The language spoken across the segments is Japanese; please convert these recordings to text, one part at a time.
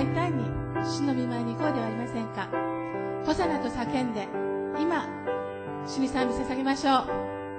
大胆に主の御前に行こうではありませんか。ホサナと叫んで今主に賛美捧げましょう。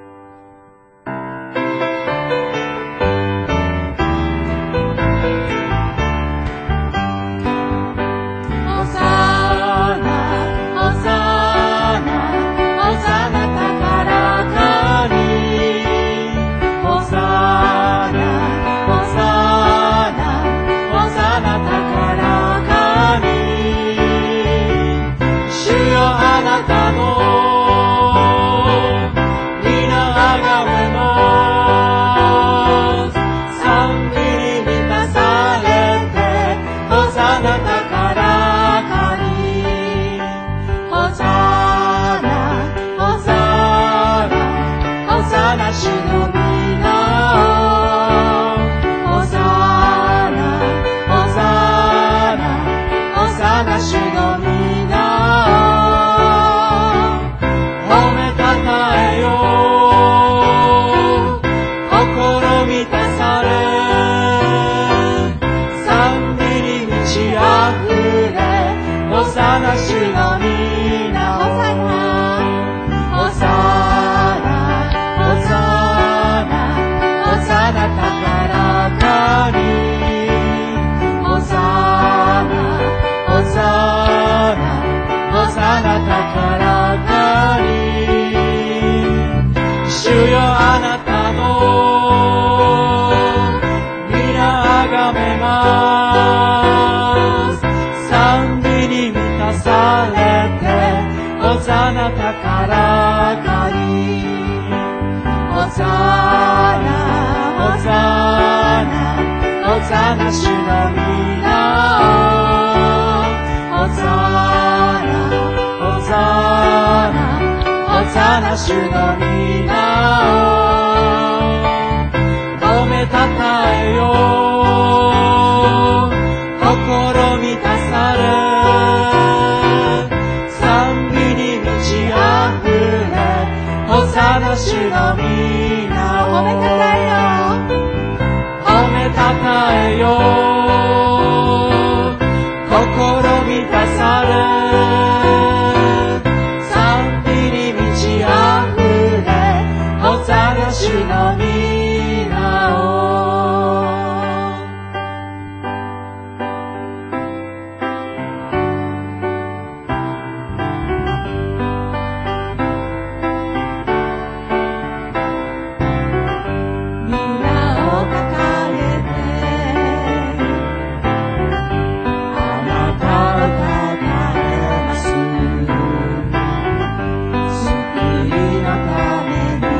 主の皆を褒めたたえよう。心満たされ賛美に満ち溢れ、ホサナ主の皆を褒めたたえよう。褒めたたえよう。心満たされ主の皆を。皆を掲げてあなたを称えます。救いのために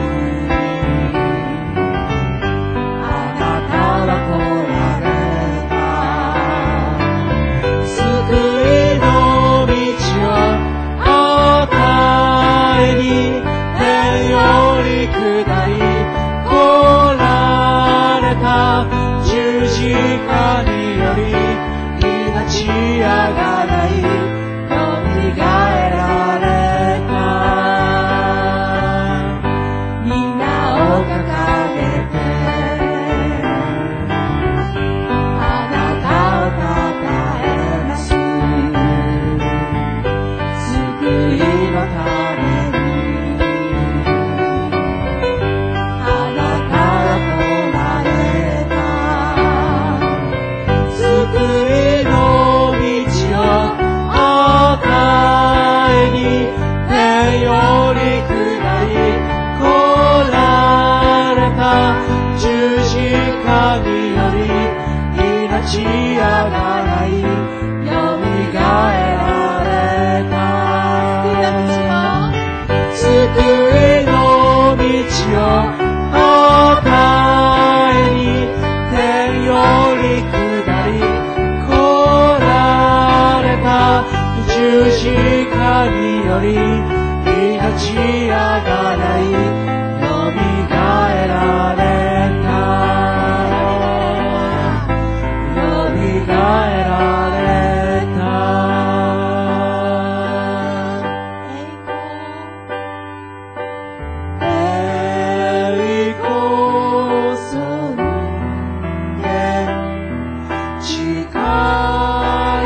十字架により命あがないよみがえられた。皆を掲げてあなたを称えます。救いのために命あがないよみがえられた。救いの道を答えに天より下り来られた。十字架により命あがないよみがえられた。帰られた。栄光尊厳力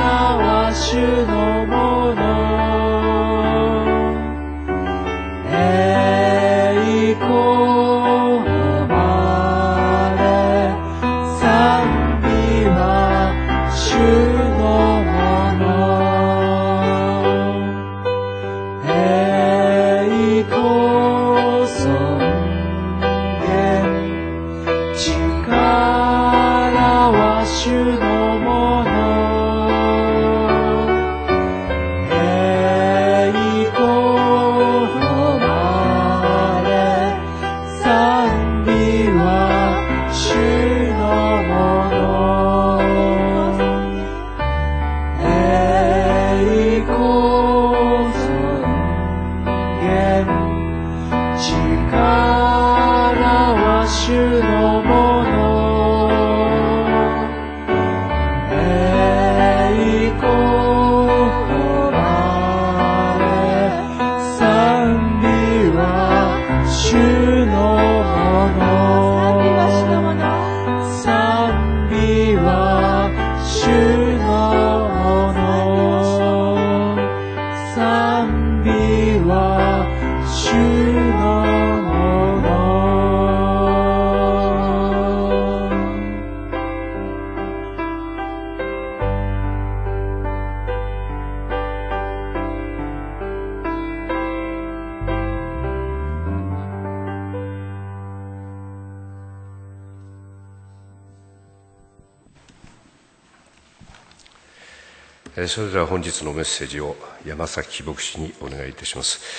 それでは本日のメッセージを山崎牧師にお願いいたします。